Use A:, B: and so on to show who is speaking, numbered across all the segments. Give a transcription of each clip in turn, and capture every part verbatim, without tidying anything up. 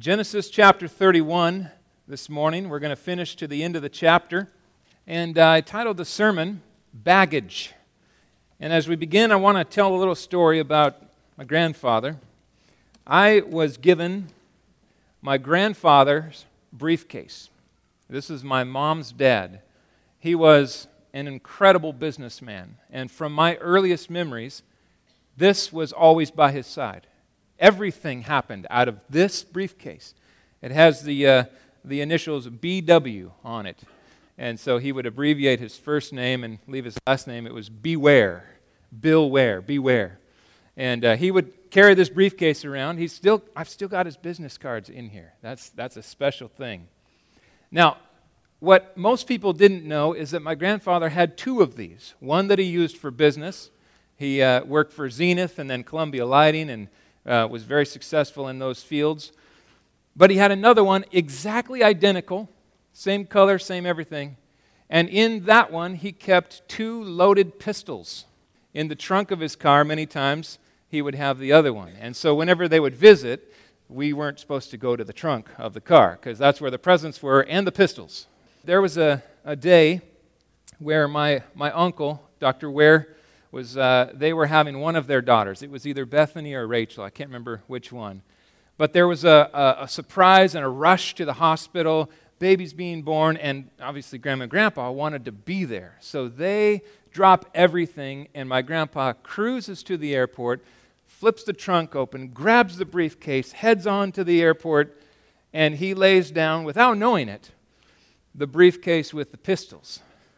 A: Genesis chapter thirty-one this morning. We're going to finish to the end of the chapter. And uh, I titled the sermon, Baggage. And as we begin, I want to tell a little story about my grandfather. I was given my grandfather's briefcase. This is my mom's dad. He was an incredible businessman. And from my earliest memories, this was always by his side. Everything happened out of this briefcase. It has the uh, the initials B W on it. And so he would abbreviate his first name and leave his last name. It was Beware, Bill Ware, Beware. And uh, he would carry this briefcase around. He's still, I've still got his business cards in here. That's that's a special thing. Now, what most people didn't know is that my grandfather had two of these. One that he used for business. He uh, worked for Zenith and then Columbia Lighting and uh, was very successful in those fields. But he had another one exactly identical, same color, same everything. And in that one, he kept two loaded pistols. In the trunk of his car, many times, he would have the other one. And so whenever they would visit, we weren't supposed to go to the trunk of the car because that's where the presents were and the pistols. There was a, a day where my, my uncle, Doctor Ware, was uh, they were having one of their daughters. It was either Bethany or Rachel. I can't remember which one. But there was a, a, a surprise and a rush to the hospital, babies being born, and obviously Grandma and Grandpa wanted to be there. So they drop everything, and my grandpa cruises to the airport, flips the trunk open, grabs the briefcase, heads on to the airport, and he lays down, without knowing it, the briefcase with the pistols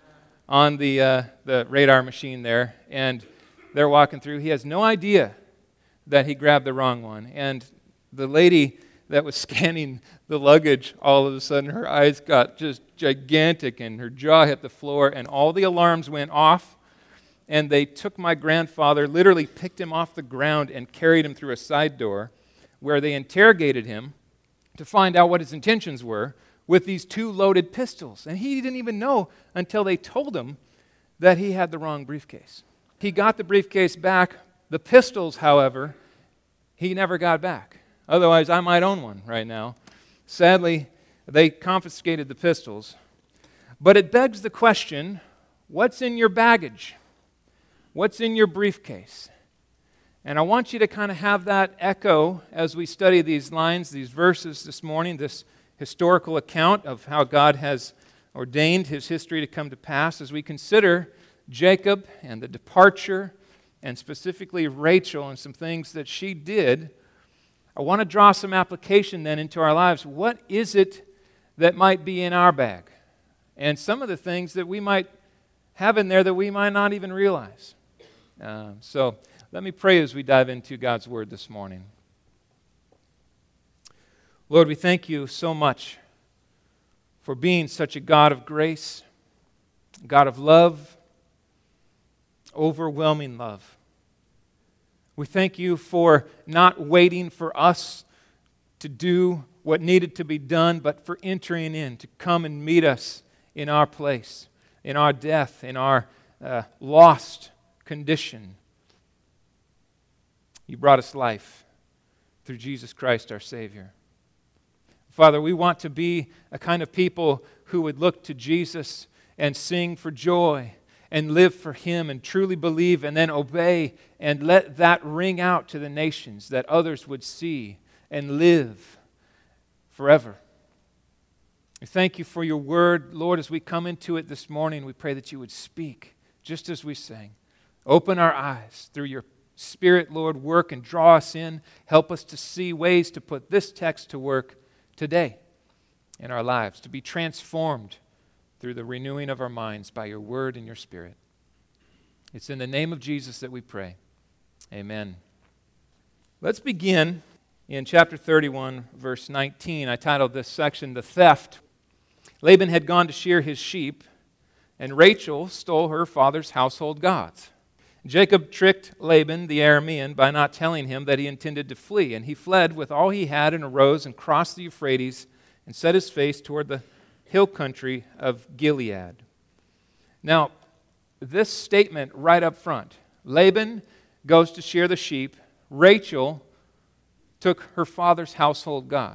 A: on the uh, the radar machine there, and they're walking through. He has no idea that he grabbed the wrong one, and the lady that was scanning the luggage, all of a sudden her eyes got just gigantic and her jaw hit the floor and all the alarms went off, and they took my grandfather, literally picked him off the ground and carried him through a side door where they interrogated him to find out what his intentions were with these two loaded pistols. And he didn't even know until they told him that he had the wrong briefcase. He got the briefcase back. The pistols, however, he never got back. Otherwise, I might own one right now. Sadly, they confiscated the pistols. But it begs the question, what's in your baggage? What's in your briefcase? And I want you to kind of have that echo as we study these lines, these verses this morning, this historical account of how God has ordained his history to come to pass as we consider Jacob and the departure, and specifically Rachel and some things that she did. I want to draw some application then into our lives. What is it that might be in our bag? And some of the things that we might have in there that we might not even realize. Uh, so let me pray as we dive into God's Word this morning. Lord, we thank you so much for being such a God of grace, God of love, overwhelming love. We thank you for not waiting for us to do what needed to be done, but for entering in to come and meet us in our place, in our death, in our uh, lost condition. You brought us life through Jesus Christ, our Savior. Father, we want to be a kind of people who would look to Jesus and sing for joy and live for him and truly believe and then obey and let that ring out to the nations that others would see and live forever. We thank you for your word. Lord, as we come into it this morning, we pray that you would speak just as we sang. Open our eyes through your Spirit, Lord, work and draw us in. Help us to see ways to put this text to work today in our lives, to be transformed through the renewing of our minds by your word and your Spirit. It's in the name of Jesus that we pray. Amen. Let's begin in chapter thirty-one, verse nineteen. I titled this section, The Theft. Laban had gone to shear his sheep, and Rachel stole her father's household gods. Jacob tricked Laban, the Aramean, by not telling him that he intended to flee, and he fled with all he had and arose and crossed the Euphrates and set his face toward the hill country of Gilead. Now, this statement right up front, Laban goes to shear the sheep, Rachel took her father's household gods.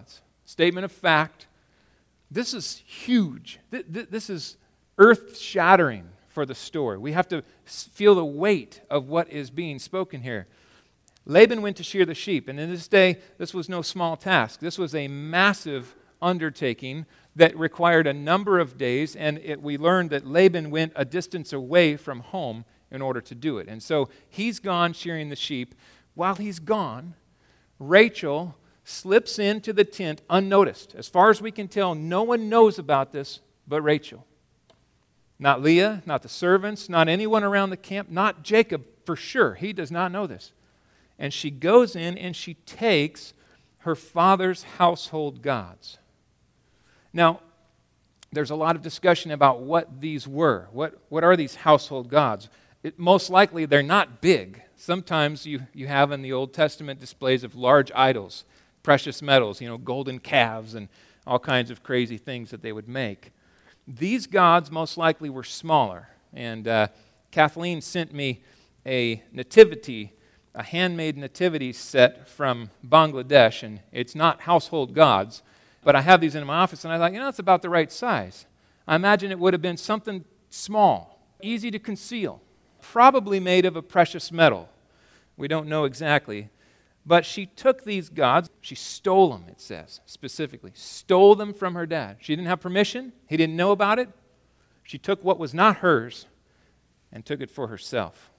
A: statement of fact. This is huge. Th- th- this is earth-shattering for the story. We have to feel the weight of what is being spoken here. Laban went to shear the sheep, and in this day, this was no small task. This was a massive undertaking that required a number of days, and it, we learned that Laban went a distance away from home in order to do it. And so he's gone shearing the sheep. While he's gone, Rachel slips into the tent unnoticed. As far as we can tell, no one knows about this but Rachel. Not Leah, not the servants, not anyone around the camp, not Jacob for sure. He does not know this. And she goes in and she takes her father's household gods. Now, there's a lot of discussion about what these were. What, what are these household gods? It, most likely they're not big. Sometimes you, you have in the Old Testament displays of large idols, precious metals, you know, golden calves and all kinds of crazy things that they would make. These gods most likely were smaller. And uh, Kathleen sent me a nativity, a handmade nativity set from Bangladesh, and it's not household gods, but I have these in my office, and I thought, you know, it's about the right size. I imagine it would have been something small, easy to conceal, probably made of a precious metal. We don't know exactly. But she took these gods, she stole them, it says, specifically. Stole them from her dad. She didn't have permission. He didn't know about it. She took what was not hers and took it for herself.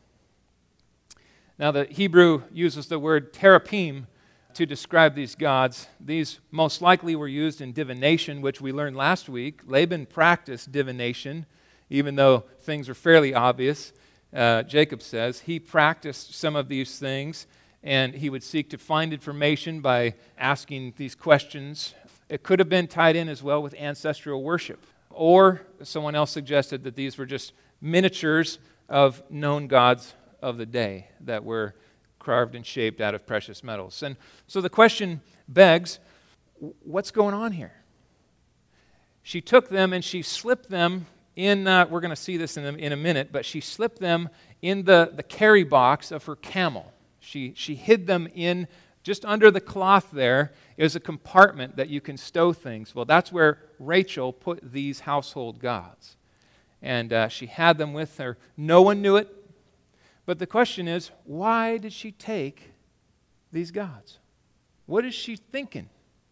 A: Now, the Hebrew uses the word terapim to describe these gods. These most likely were used in divination, which we learned last week. Laban practiced divination, even though things were fairly obvious. Uh, Jacob says he practiced some of these things, and he would seek to find information by asking these questions. It could have been tied in as well with ancestral worship. Or someone else suggested that these were just miniatures of known gods of the day that were carved and shaped out of precious metals. And so the question begs, what's going on here? She took them and she slipped them in, uh, we're going to see this in a, in a minute, but she slipped them in the, the carry box of her camel. She, she hid them in, just under the cloth there is a compartment that you can stow things. Well, that's where Rachel put these household gods. And uh, she had them with her. No one knew it. But the question is, why did she take these gods? What is she thinking?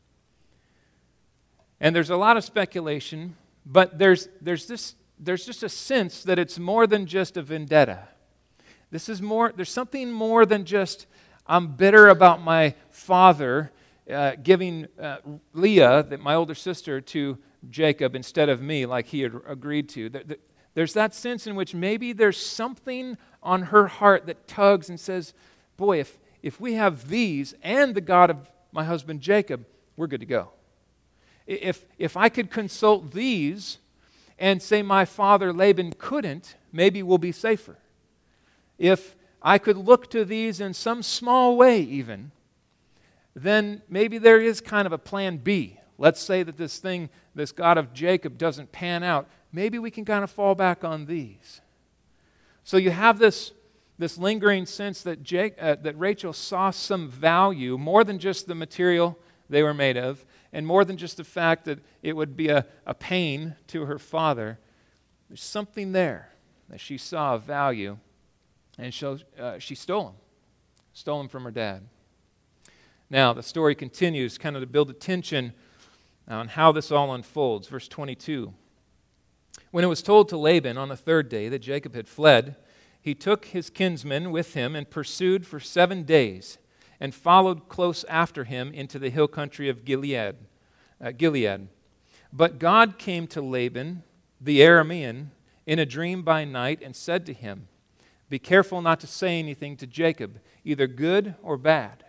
A: And there's a lot of speculation, but there's, there's, this, there's just a sense that it's more than just a vendetta. This is more, there's something more than just, I'm bitter about my father uh, giving uh, Leah, that my older sister, to Jacob instead of me, like he had agreed to. There's that sense in which maybe there's something on her heart that tugs and says, boy, if, if we have these and the God of my husband Jacob, we're good to go. If, if I could consult these and say my father Laban couldn't, maybe we'll be safer. If I could look to these in some small way even, then maybe there is kind of a plan B. Let's say that this thing, this God of Jacob doesn't pan out. Maybe we can kind of fall back on these. So you have this, this lingering sense that, Jake, uh, that Rachel saw some value, more than just the material they were made of, and more than just the fact that it would be a, a pain to her father. There's something there that she saw of value, and she, uh, she stole them. Stole them from her dad. Now, the story continues kind of to build a tension on how this all unfolds. Verse twenty-two. When it was told to Laban on the third day that Jacob had fled, he took his kinsmen with him and pursued for seven days and followed close after him into the hill country of Gilead. Uh, Gilead. But God came to Laban, the Aramean, in a dream by night and said to him, "Be careful not to say anything to Jacob, either good or bad."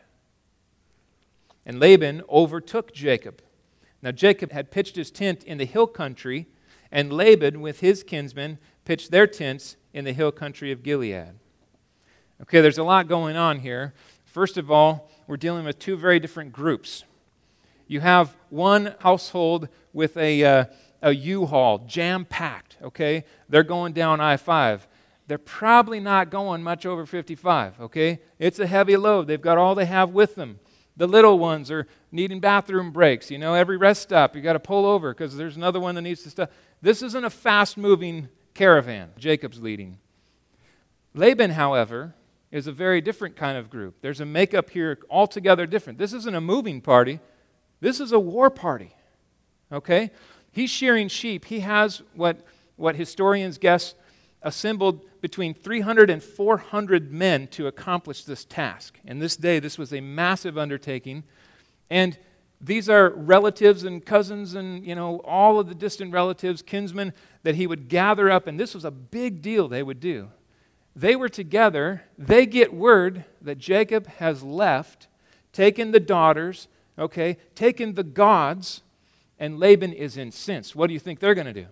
A: And Laban overtook Jacob. Now Jacob had pitched his tent in the hill country, and Laban with his kinsmen pitched their tents in the hill country of Gilead. Okay, there's a lot going on here. First of all, we're dealing with two very different groups. You have one household with a, uh, a U-Haul, jam-packed, okay? They're going down I five. They're probably not going much over fifty-five, okay? It's a heavy load. They've got all they have with them. the little ones are needing bathroom breaks. You know, every rest stop, you got to pull over because there's another one that needs to stop. This isn't a fast-moving caravan Jacob's leading. Laban, however, is a very different kind of group. There's a makeup here altogether different. This isn't a moving party. This is a war party, okay? He's shearing sheep. He has what, what historians guess assembled between three hundred and four hundred men to accomplish this task. In this day, this was a massive undertaking. And these are relatives and cousins and, you know, all of the distant relatives, kinsmen that he would gather up. And this was a big deal they would do. They were together. They get word that Jacob has left, taken the daughters, okay, taken the gods, and Laban is incensed. What do you think they're going to do?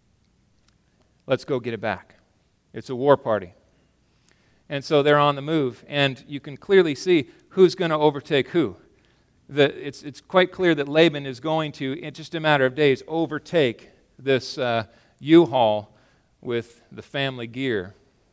A: Let's go get it back. It's a war party. And so they're on the move, and you can clearly see who's going to overtake who. The, it's, it's quite clear that Laban is going to, in just a matter of days, overtake this uh, U-Haul with the family gear.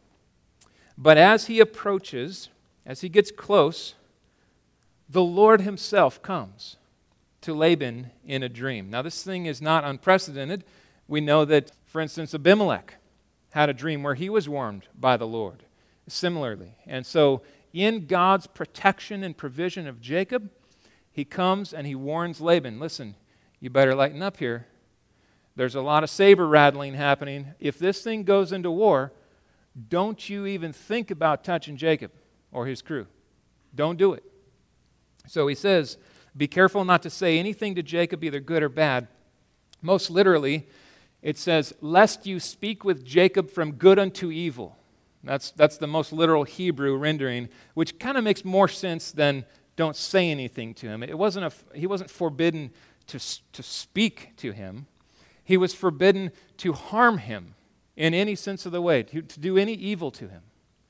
A: But as he approaches, as he gets close, the Lord himself comes to Laban in a dream. Now, this thing is not unprecedented. We know that, for instance, Abimelech had a dream where he was warned by the Lord similarly. And so in God's protection and provision of Jacob, he comes and he warns Laban, listen, you better lighten up here. There's a lot of saber rattling happening. If this thing goes into war, don't you even think about touching Jacob or his crew. Don't do it. So he says, be careful not to say anything to Jacob, either good or bad. Most literally, it says, lest you speak with Jacob from good unto evil. That's, that's the most literal Hebrew rendering, which kind of makes more sense than don't say anything to him. It wasn't a, he wasn't forbidden to, to speak to him. He was forbidden to harm him in any sense of the way, to, to do any evil to him.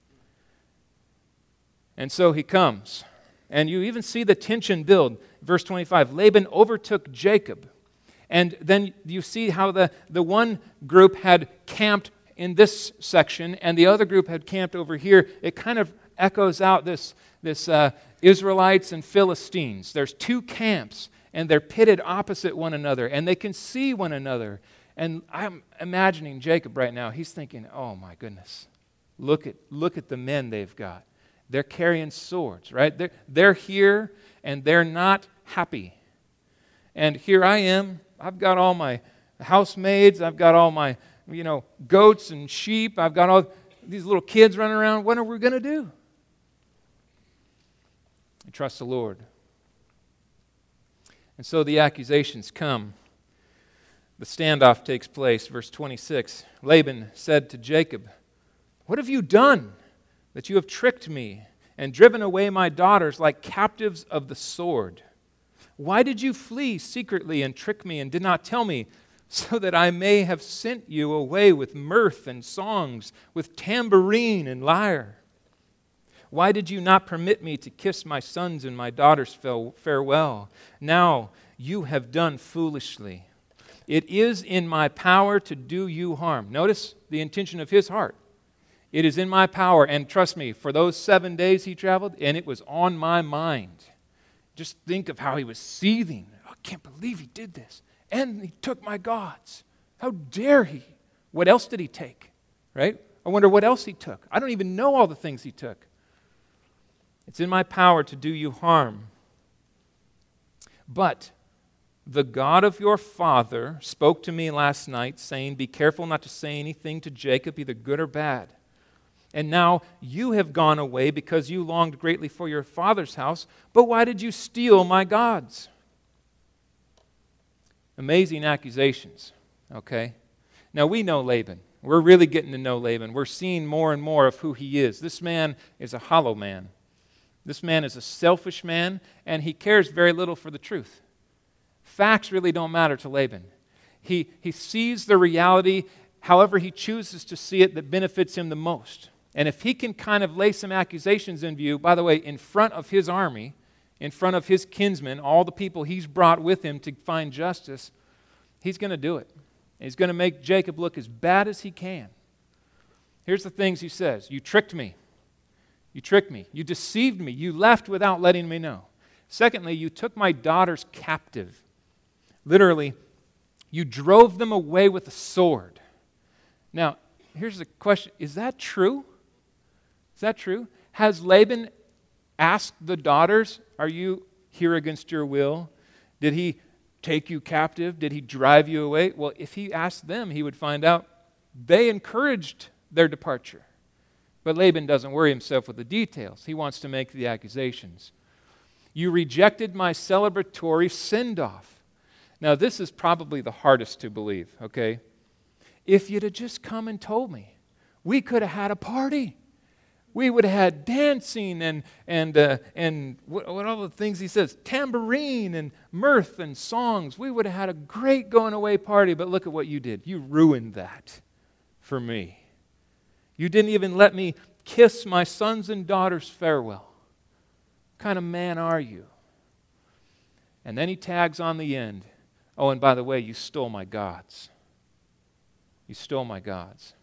A: And so he comes. And you even see the tension build. Verse twenty-five, Laban overtook Jacob. And then you see how the, the one group had camped in this section and the other group had camped over here. It kind of echoes out this, this uh, Israelites and Philistines. There's two camps and they're pitted opposite one another and they can see one another. And I'm imagining Jacob right now. He's thinking, oh my goodness, look at, look at the men they've got. They're carrying swords, right? They're, they're here and they're not happy. And here I am. I've got all my housemaids. I've got all my, you know, goats and sheep. I've got all these little kids running around. What are we going to do? I trust the Lord. And so the accusations come. The standoff takes place. Verse twenty-six, Laban said to Jacob, what have you done that you have tricked me and driven away my daughters like captives of the sword? Why did you flee secretly and trick me and did not tell me, so that I may have sent you away with mirth and songs, with tambourine and lyre? Why did you not permit me to kiss my sons and my daughters farewell? Now you have done foolishly. It is in my power to do you harm. Notice the intention of his heart. It is in my power, and trust me, for those seven days he traveled, and it was on my mind. Just think of how he was seething. I can't believe he did this. And he took my gods. How dare he? What else did he take? Right? I wonder what else he took. I don't even know all the things he took. It's in my power to do you harm. But the God of your father spoke to me last night, saying, be careful not to say anything to Jacob, either good or bad. And now you have gone away because you longed greatly for your father's house. But why did you steal my gods? Amazing accusations, okay? Now we know Laban. We're really getting to know Laban. We're seeing more and more of who he is. This man is a hollow man. This man is a selfish man, and he cares very little for the truth. Facts really don't matter to Laban. He, he sees the reality however he chooses to see it that benefits him the most. And if he can kind of lay some accusations in view, by the way, in front of his army, in front of his kinsmen, all the people he's brought with him to find justice, he's going to do it. He's going to make Jacob look as bad as he can. Here's the things he says. You tricked me. You tricked me. You deceived me. You left without letting me know. Secondly, you took my daughters captive. Literally, you drove them away with a sword. Now, here's the question. Is that true? Is that true? Has Laban asked the daughters, are you here against your will? Did he take you captive? Did he drive you away? Well, if he asked them, he would find out they encouraged their departure. But Laban doesn't worry himself with the details. He wants to make the accusations. You rejected my celebratory send-off. Now, this is probably the hardest to believe, okay? If you'd have just come and told me, we could have had a party. We would have had dancing and and uh, and what, what all the things he says, tambourine and mirth and songs. We would have had a great going away party, but look at what you did. You ruined that for me. You didn't even let me kiss my sons and daughters farewell. What kind of man are you? And then he tags on the end, oh, and by the way, you stole my gods. You stole my gods.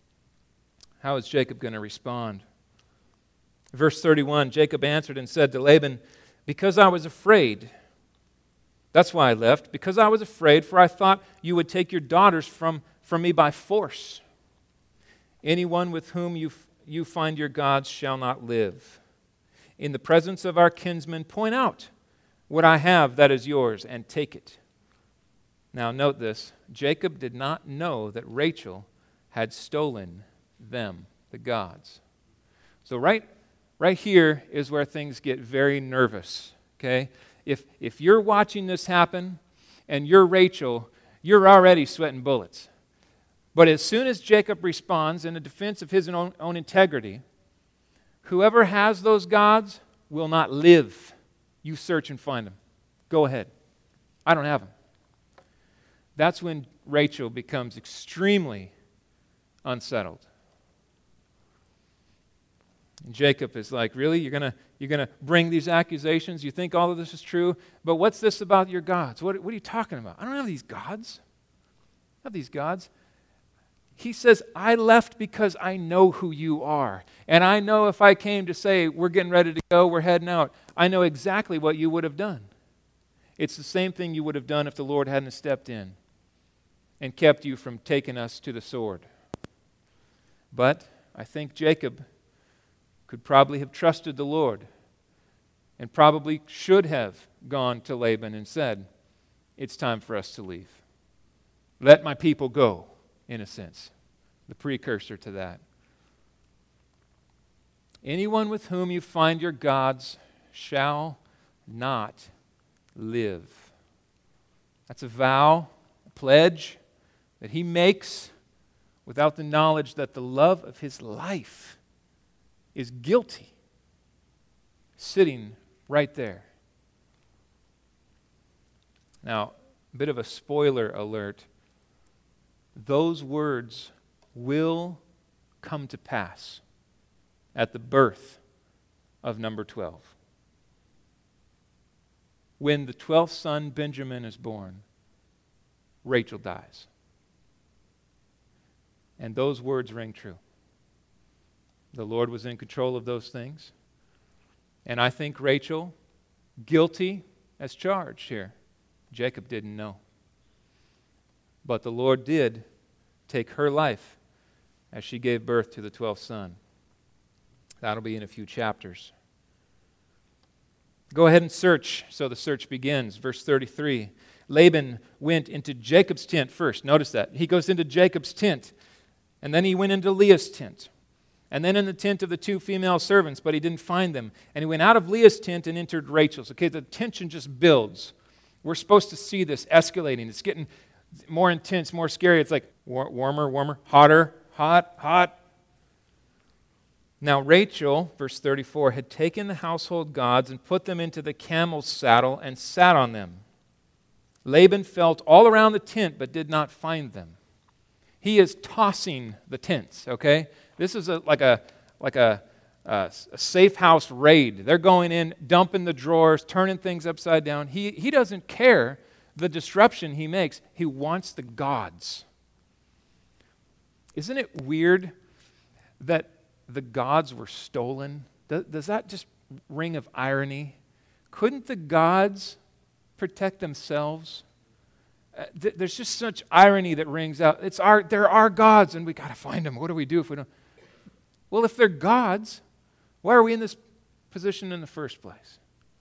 A: How is Jacob going to respond? Verse thirty-one, Jacob answered and said to Laban, because I was afraid. That's why I left, because I was afraid, for I thought you would take your daughters from, from me by force. Anyone with whom you, you find your gods shall not live. In the presence of our kinsmen, point out what I have that is yours, and take it. Now note this, Jacob did not know that Rachel had stolen them, the gods. So right, right here is where things get very nervous, okay? If, if you're watching this happen and you're Rachel, you're already sweating bullets. But as soon as Jacob responds in the defense of his own, own integrity, whoever has those gods will not live. You search and find them. Go ahead. I don't have them. That's when Rachel becomes extremely unsettled. And Jacob is like, really? You're going you're gonna bring these accusations? You think all of this is true? But what's this about your gods? What, what are you talking about? I don't have these gods. I have these gods. He says, I left because I know who you are. And I know if I came to say, we're getting ready to go, we're heading out, I know exactly what you would have done. It's the same thing you would have done if the Lord hadn't stepped in and kept you from taking us to the sword. But I think Jacob could probably have trusted the Lord and probably should have gone to Laban and said, it's time for us to leave. Let my people go. In a sense, the precursor to that. Anyone with whom you find your gods shall not live. That's a vow, a pledge that he makes without the knowledge that the love of his life is guilty, sitting right there. Now, a bit of a spoiler alert. Those words will come to pass at the birth of number twelve. When the twelfth son, Benjamin, is born, Rachel dies. And those words ring true. The Lord was in control of those things. And I think Rachel, guilty as charged here. Jacob didn't know. But the Lord did take her life as she gave birth to the twelfth son. That'll be in a few chapters. Go ahead and search. So the search begins. Verse thirty-three. Laban went into Jacob's tent first. Notice that. He goes into Jacob's tent. And then he went into Leah's tent. And then in the tent of the two female servants, but he didn't find them. And he went out of Leah's tent and entered Rachel's. Okay, the tension just builds. We're supposed to see this escalating. It's getting more intense, more scary. It's like war- warmer, warmer, hotter, hot, hot. Now Rachel, verse thirty-four, had taken the household gods and put them into the camel's saddle and sat on them. Laban felt all around the tent but did not find them. He is tossing the tents, okay? This is a, like a like a, a, a safe house raid. They're going in, dumping the drawers, turning things upside down. He, he doesn't care the disruption he makes. He wants the gods. Isn't it weird that the gods were stolen? Does, does that just ring of irony? couldn't the gods protect themselves? Uh, th- there's just such irony that rings out. It's our, they're our gods, and we got to find them. What do we do if we don't? Well, if they're gods, why are we in this position in the first place?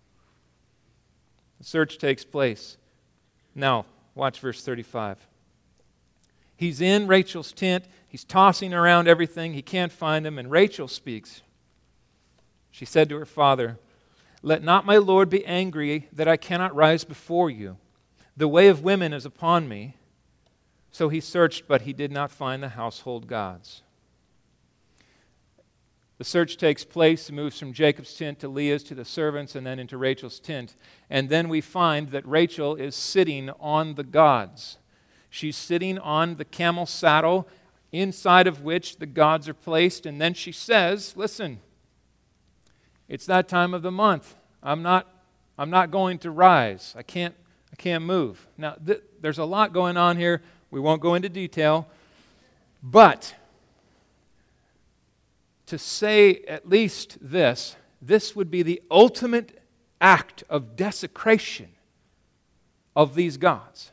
A: The search takes place. Now, watch verse thirty-five. He's in Rachel's tent. He's tossing around everything. He can't find him, and Rachel speaks. She said to her father, "Let not my Lord be angry that I cannot rise before you. The way of women is upon me." So he searched, but he did not find the household gods. The search takes place. It moves from Jacob's tent to Leah's to the servants and then into Rachel's tent. And then we find that Rachel is sitting on the gods. She's sitting on the camel saddle inside of which the gods are placed. And then she says, listen, it's that time of the month. I'm not, I'm not going to rise. I can't, I can't move. Now, th- there's a lot going on here. We won't go into detail. But to say at least this, this would be the ultimate act of desecration of these gods.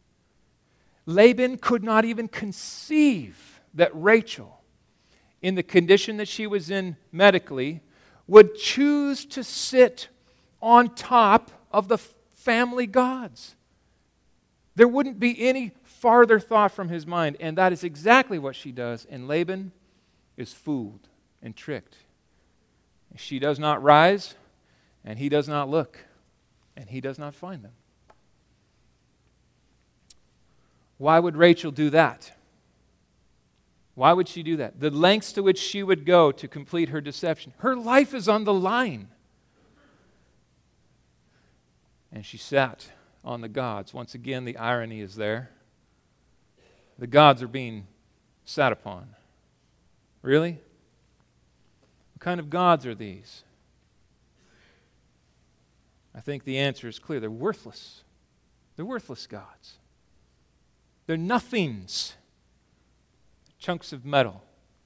A: Laban could not even conceive that Rachel, in the condition that she was in medically, would choose to sit on top of the family gods. There wouldn't be any farther thought from his mind, and that is exactly what she does, and Laban is fooled and tricked. She does not rise, and he does not look, and he does not find them. Why would Rachel do that? Why would she do that? The lengths to which she would go to complete her deception. Her life is on the line. And she sat on the gods. Once again, the irony is there. The gods are being sat upon. Really? What kind of gods are these? I think the answer is clear. They're worthless. They're worthless gods. They're nothings. Chunks of metal.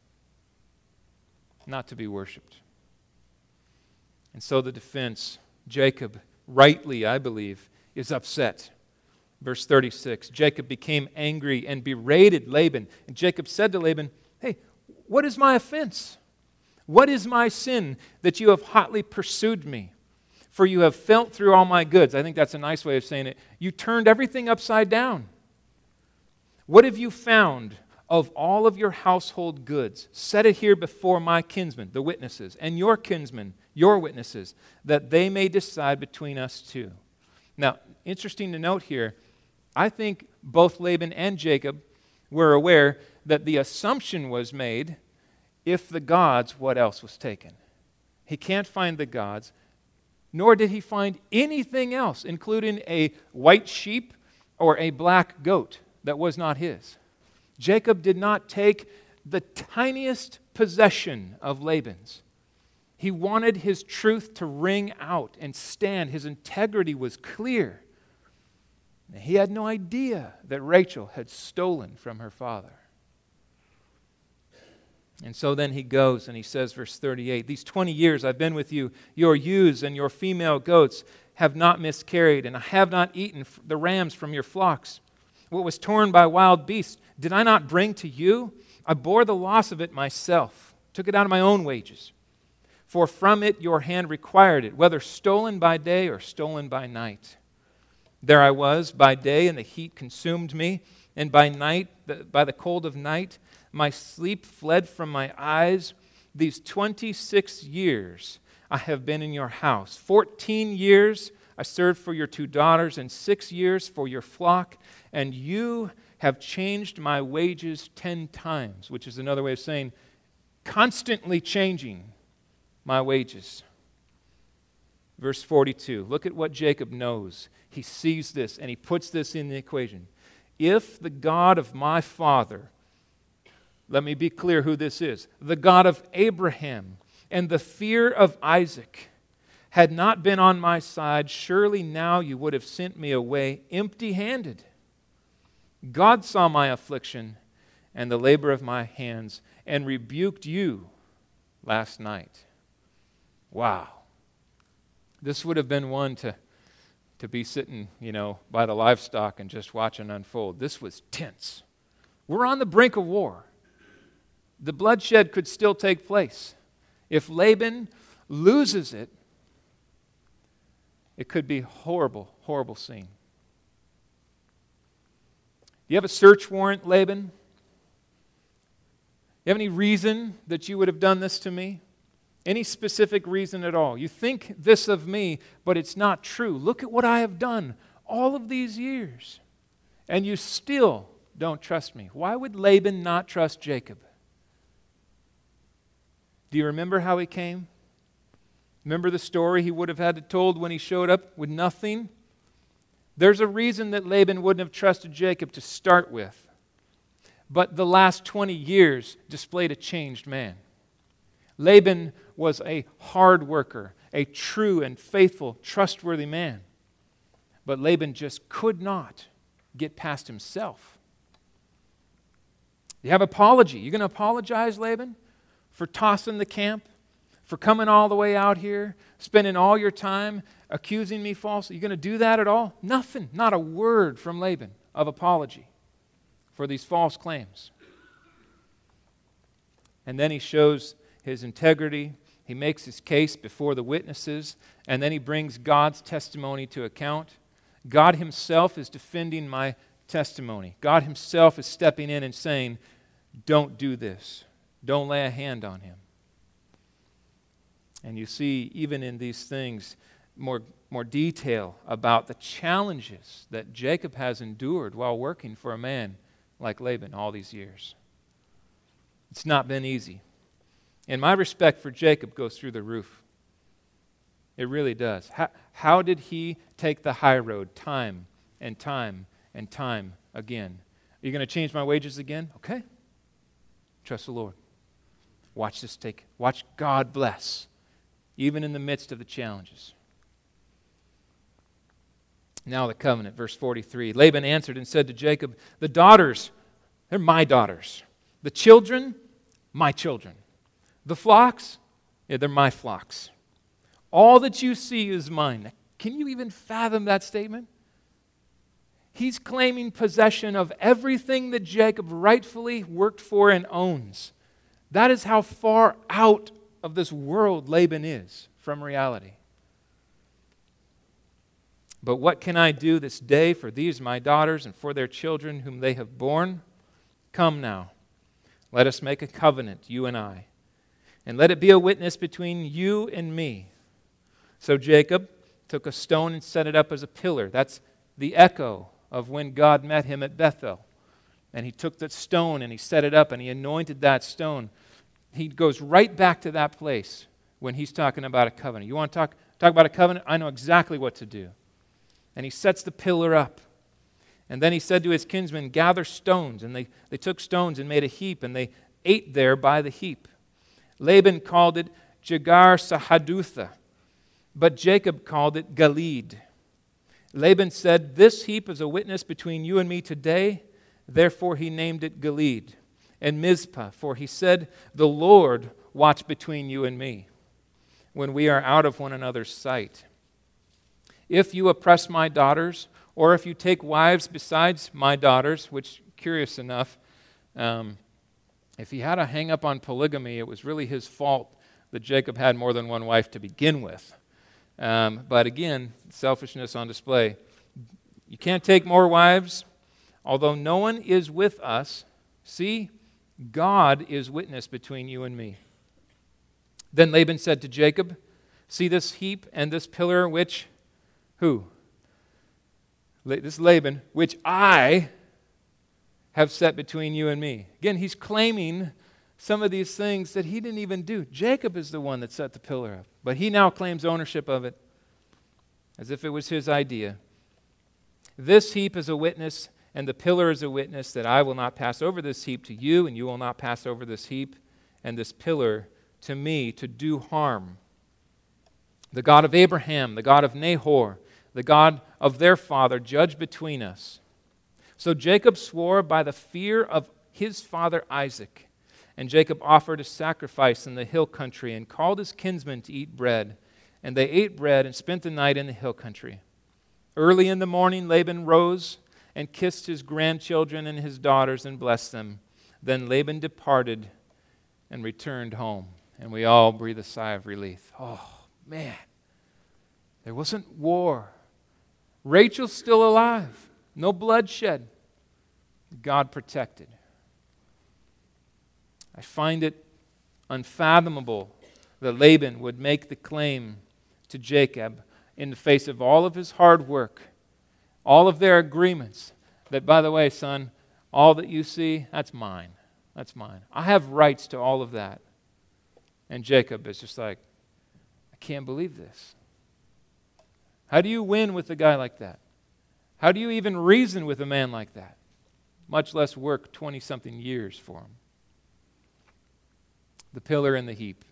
A: Not to be worshipped. And so the defense, Jacob, rightly, I believe, is upset. Verse thirty-six, Jacob became angry and berated Laban. And Jacob said to Laban, "Hey, what is my offense? What is my sin that you have hotly pursued me? For you have felt through all my goods." I think that's a nice way of saying it. You turned everything upside down. What have you found of all of your household goods? Set it here before my kinsmen, the witnesses, and your kinsmen, your witnesses, that they may decide between us two. Now, interesting to note here, I think both Laban and Jacob were aware that the assumption was made, if the gods, what else was taken? He can't find the gods, nor did he find anything else, including a white sheep or a black goat that was not his. Jacob did not take the tiniest possession of Laban's. He wanted his truth to ring out and stand. His integrity was clear. He had no idea that Rachel had stolen from her father. And so then he goes and he says, verse thirty-eight, "These twenty years I've been with you, your ewes and your female goats have not miscarried, and I have not eaten the rams from your flocks. What was torn by wild beasts, did I not bring to you? I bore the loss of it myself, took it out of my own wages. For from it your hand required it, whether stolen by day or stolen by night. There I was by day, and the heat consumed me, and by night, by the cold of night, my sleep fled from my eyes. These twenty-six years I have been in your house. Fourteen years I served for your two daughters, and six years for your flock, and you have changed my wages ten times," which is another way of saying constantly changing my wages. Verse forty-two, look at what Jacob knows. He sees this and he puts this in the equation. "If the God of my father," let me be clear who this is, "the God of Abraham and the fear of Isaac had not been on my side, surely now you would have sent me away empty-handed. God saw my affliction and the labor of my hands and rebuked you last night." Wow. This would have been one to, to be sitting, you know, by the livestock and just watching unfold. This was tense. We're on the brink of war. The bloodshed could still take place. If Laban loses it, it could be a horrible, horrible scene. Do you have a search warrant, Laban? Do you have any reason that you would have done this to me? Any specific reason at all? You think this of me, but it's not true. Look at what I have done all of these years, and you still don't trust me. Why would Laban not trust Jacob? Do you remember how he came? Remember the story he would have had told when he showed up with nothing? There's a reason that Laban wouldn't have trusted Jacob to start with. But the last twenty years displayed a changed man. Laban was a hard worker, a true and faithful, trustworthy man. But Laban just could not get past himself. You have apology. You going to apologize, Laban, for tossing the camp? For coming all the way out here, spending all your time accusing me falsely? You going to do that at all? Nothing. Not a word from Laban of apology for these false claims. And then he shows his integrity. He makes his case before the witnesses, and then he brings God's testimony to account. God himself is defending my testimony. God himself is stepping in and saying, don't do this. Don't lay a hand on him. And you see, even in these things, more, more detail about the challenges that Jacob has endured while working for a man like Laban all these years. It's not been easy. And my respect for Jacob goes through the roof. It really does. How, how did he take the high road time and time and time again? Are you going to change my wages again? Okay. Trust the Lord. Watch this take. Watch God bless, even in the midst of the challenges. Now the covenant, verse forty-three. Laban answered and said to Jacob, the daughters, they're my daughters. The children, my children. The flocks, yeah, they're my flocks. All that you see is mine. Can you even fathom that statement? He's claiming possession of everything that Jacob rightfully worked for and owns. That is how far out of this world Laban is from reality. But what can I do this day for these my daughters and for their children whom they have borne? Come now, let us make a covenant, you and I, and let it be a witness between you and me. So Jacob took a stone and set it up as a pillar. That's the echo of when God met him at Bethel. And he took that stone and he set it up and he anointed that stone. He goes right back to that place when he's talking about a covenant. You want to talk, talk about a covenant? I know exactly what to do. And he sets the pillar up. And then he said to his kinsmen, gather stones. And they, they took stones and made a heap, and they ate there by the heap. Laban called it Jegar Sahadutha, but Jacob called it Gilead. Laban said, this heap is a witness between you and me today. Therefore he named it Gilead. And Mizpah, for he said, the Lord watch between you and me when we are out of one another's sight. If you oppress my daughters, or if you take wives besides my daughters, which, curious enough, um, if he had a hang-up on polygamy, it was really his fault that Jacob had more than one wife to begin with. Um, but again, selfishness on display. You can't take more wives, although no one is with us. See, God is witness between you and me. Then Laban said to Jacob, see this heap and this pillar which, who? This Laban, which I have set between you and me. Again, he's claiming some of these things that he didn't even do. Jacob is the one that set the pillar up, but he now claims ownership of it as if it was his idea. This heap is a witness, and the pillar is a witness that I will not pass over this heap to you, and you will not pass over this heap and this pillar to me to do harm. The God of Abraham, the God of Nahor, the God of their father, judge between us. So Jacob swore by the fear of his father Isaac. And Jacob offered a sacrifice in the hill country and called his kinsmen to eat bread. And they ate bread and spent the night in the hill country. Early in the morning, Laban rose and kissed his grandchildren and his daughters and blessed them. Then Laban departed and returned home. And we all breathe a sigh of relief. Oh, man. There wasn't war. Rachel's still alive. No bloodshed. God protected. I find it unfathomable that Laban would make the claim to Jacob in the face of all of his hard work, all of their agreements, that, by the way, son, all that you see, that's mine. That's mine. I have rights to all of that. And Jacob is just like, I can't believe this. How do you win with a guy like that? How do you even reason with a man like that? Much less work twenty-something years for him. The pillar and the heap.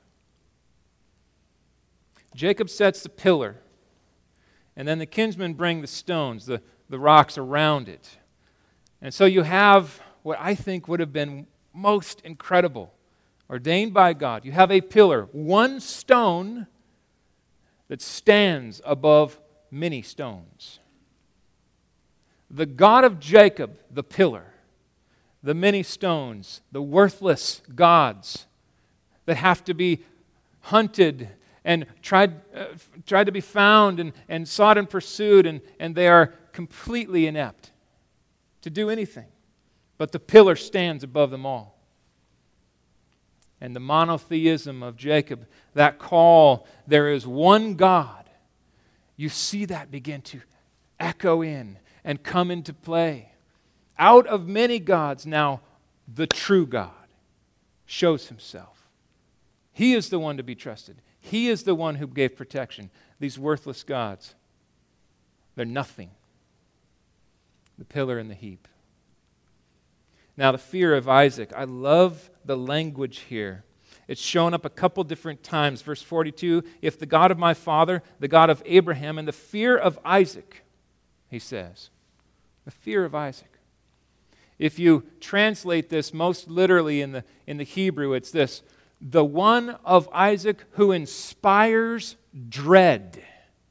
A: Jacob sets the pillar, and then the kinsmen bring the stones, the, the rocks around it. And so you have what I think would have been most incredible, ordained by God. You have a pillar, one stone that stands above many stones. The God of Jacob, the pillar, the many stones, the worthless gods that have to be hunted and tried, uh, tried to be found and, and sought and pursued, and, and they are completely inept to do anything. But the pillar stands above them all. And the monotheism of Jacob, that call, there is one God, you see that begin to echo in and come into play. Out of many gods, now the true God shows himself. He is the one to be trusted. He is the one who gave protection. These worthless gods, they're nothing. The pillar and the heap. Now, the fear of Isaac. I love the language here. It's shown up a couple different times. Verse forty-two, if the God of my father, the God of Abraham, and the fear of Isaac, he says. The fear of Isaac. If you translate this most literally in the, in the Hebrew, it's this: the one of Isaac who inspires dread.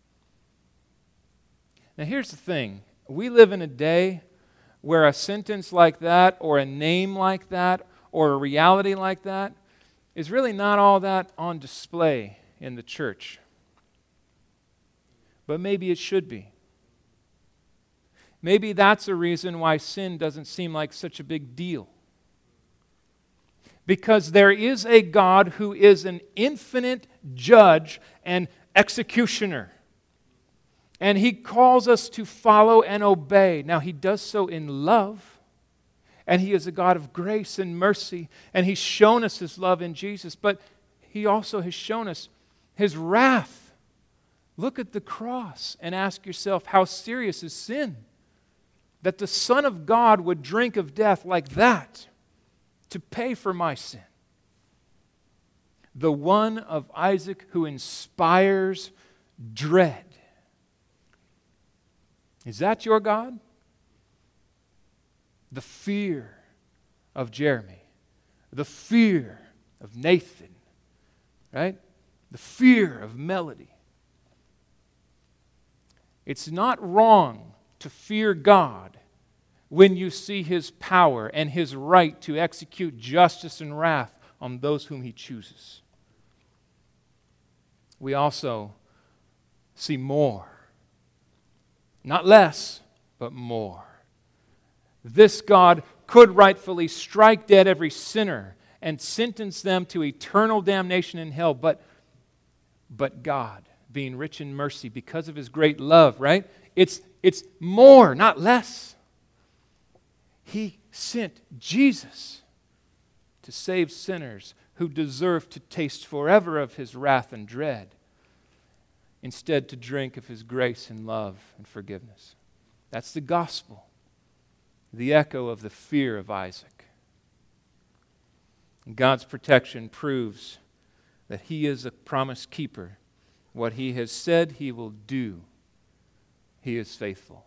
A: Now here's the thing. We live in a day where a sentence like that, or a name like that, or a reality like that is really not all that on display in the church. But maybe it should be. Maybe that's a reason why sin doesn't seem like such a big deal. Because there is a God who is an infinite judge and executioner. And he calls us to follow and obey. Now, he does so in love. And he is a God of grace and mercy. And he's shown us his love in Jesus. But he also has shown us his wrath. Look at the cross and ask yourself, how serious is sin? That the Son of God would drink of death like that to pay for my sin. The one of Isaac who inspires dread. Is that your God? The fear of Jeremy. The fear of Nathan. Right? The fear of Melody. It's not wrong to fear God when you see his power and his right to execute justice and wrath on those whom he chooses. We also see more. Not less, but more. This God could rightfully strike dead every sinner and sentence them to eternal damnation in hell, but, but God, being rich in mercy because of his great love, right? It's, it's more, not less. He sent Jesus to save sinners who deserve to taste forever of his wrath and dread, instead to drink of his grace and love and forgiveness. That's the gospel, the echo of the fear of Isaac. And God's protection proves that he is a promise keeper. What he has said he will do, he is faithful.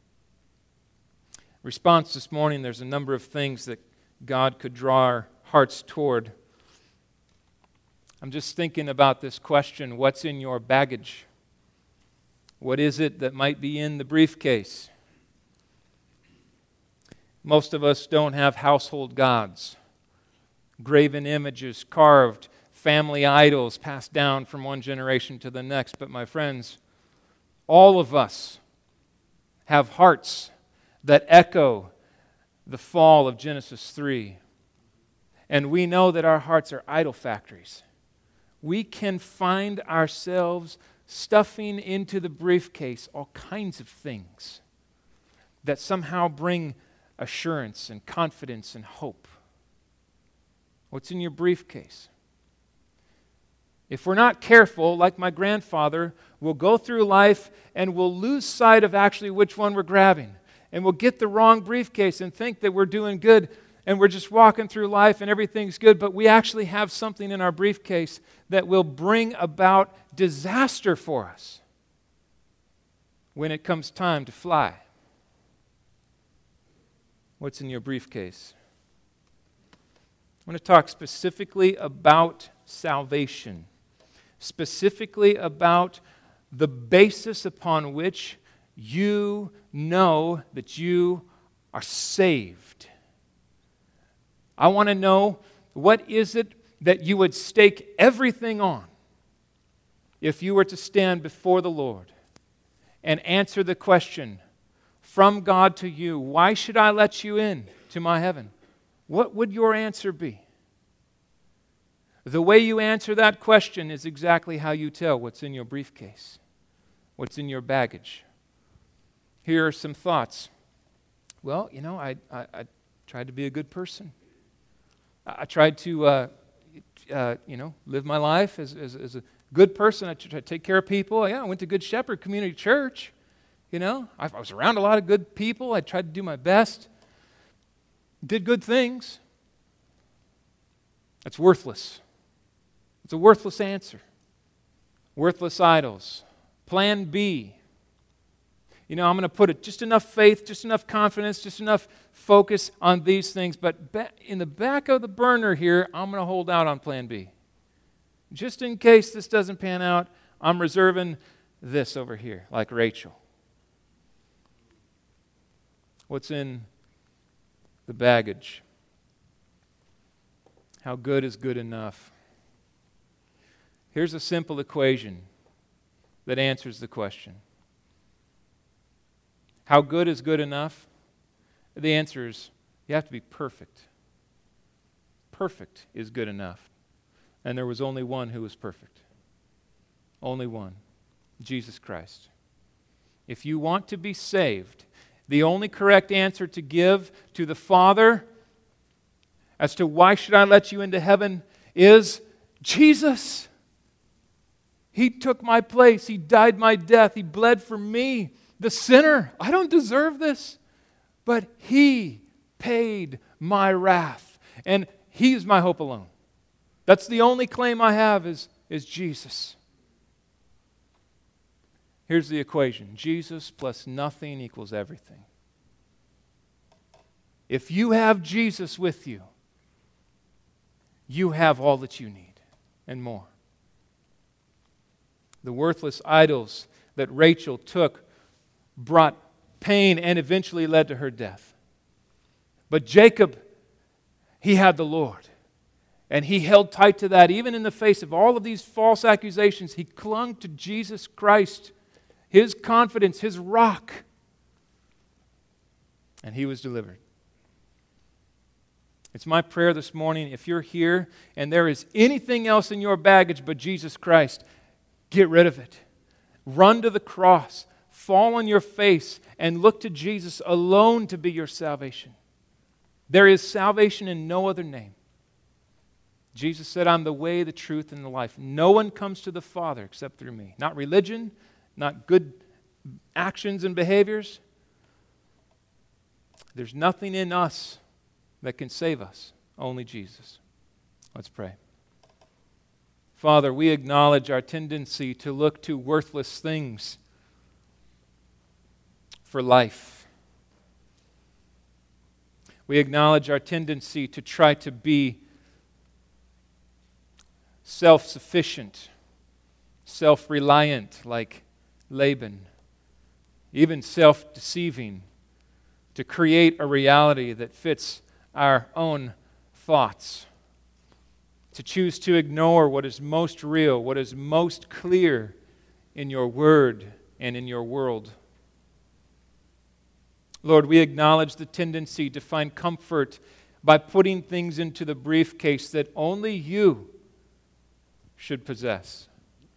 A: Response this morning, there's a number of things that God could draw our hearts toward. I'm just thinking about this question, what's in your baggage? What is it that might be in the briefcase? Most of us don't have household gods, graven images, carved family idols passed down from one generation to the next. But my friends, all of us have hearts that echo the fall of Genesis three. And we know that our hearts are idol factories. We can find ourselves stuffing into the briefcase all kinds of things that somehow bring assurance and confidence and hope. What's in your briefcase? If we're not careful, like my grandfather, we'll go through life and we'll lose sight of actually which one we're grabbing. And we'll get the wrong briefcase and think that we're doing good and we're just walking through life and everything's good, but we actually have something in our briefcase that will bring about disaster for us when it comes time to fly. What's in your briefcase? I want to talk specifically about salvation, specifically about the basis upon which you know that you are saved. I want to know, what is it that you would stake everything on if you were to stand before the Lord and answer the question from God to you, why should I let you in to my heaven? What would your answer be? The way you answer that question is exactly how you tell what's in your briefcase, what's in your baggage. Here are some thoughts. Well, you know, I, I, I tried to be a good person. I tried to, uh, uh, you know, live my life as, as, as a good person. I tried to take care of people. Yeah, I went to Good Shepherd Community Church. You know, I, I was around a lot of good people. I tried to do my best. Did good things. That's worthless. It's a worthless answer. Worthless idols. Plan B. You know, I'm going to put it just enough faith, just enough confidence, just enough focus on these things. But ba- in the back of the burner here, I'm going to hold out on plan B. Just in case this doesn't pan out, I'm reserving this over here, like Rachel. What's in the baggage? How good is good enough? Here's a simple equation that answers the question. How good is good enough? The answer is you have to be perfect. Perfect is good enough. And there was only one who was perfect. Only one. Jesus Christ. If you want to be saved, the only correct answer to give to the Father as to why should I let you into heaven is Jesus. He took my place. He died my death. He bled for me, the sinner. I don't deserve this, but He paid my wrath, and He's my hope alone. That's the only claim I have is, is Jesus. Here's the equation. Jesus plus nothing equals everything. If you have Jesus with you, you have all that you need and more. The worthless idols that Rachel took brought pain and eventually led to her death. But Jacob, he had the Lord. And he held tight to that. Even in the face of all of these false accusations, he clung to Jesus Christ, his confidence, his rock. And he was delivered. It's my prayer this morning, if you're here and there is anything else in your baggage but Jesus Christ, get rid of it. Run to the cross. Fall on your face and look to Jesus alone to be your salvation. There is salvation in no other name. Jesus said, I'm the way, the truth, and the life. No one comes to the Father except through me. Not religion, not good actions and behaviors. There's nothing in us that can save us. Only Jesus. Let's pray. Father, we acknowledge our tendency to look to worthless things for life. We acknowledge our tendency to try to be self-sufficient, self-reliant like Laban, even self-deceiving, to create a reality that fits our own thoughts, to choose to ignore what is most real, what is most clear in your word and in your world. Lord, we acknowledge the tendency to find comfort by putting things into the briefcase that only you should possess.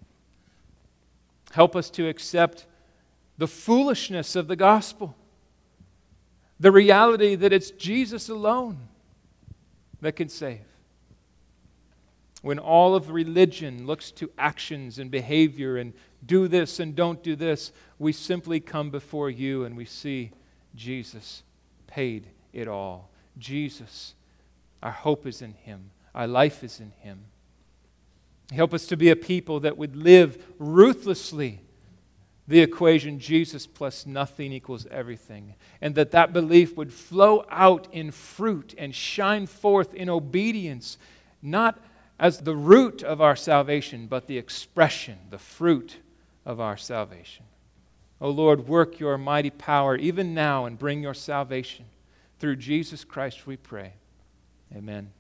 A: Help us to accept the foolishness of the gospel, the reality that it's Jesus alone that can save. When all of religion looks to actions and behavior and do this and don't do this, we simply come before you and we see Jesus paid it all. Jesus, our hope is in Him. Our life is in Him. Help us to be a people that would live ruthlessly the equation Jesus plus nothing equals everything, and that that belief would flow out in fruit and shine forth in obedience, not as the root of our salvation, but the expression, the fruit of our salvation. O Lord, work your mighty power even now and bring your salvation. Through Jesus Christ we pray. Amen.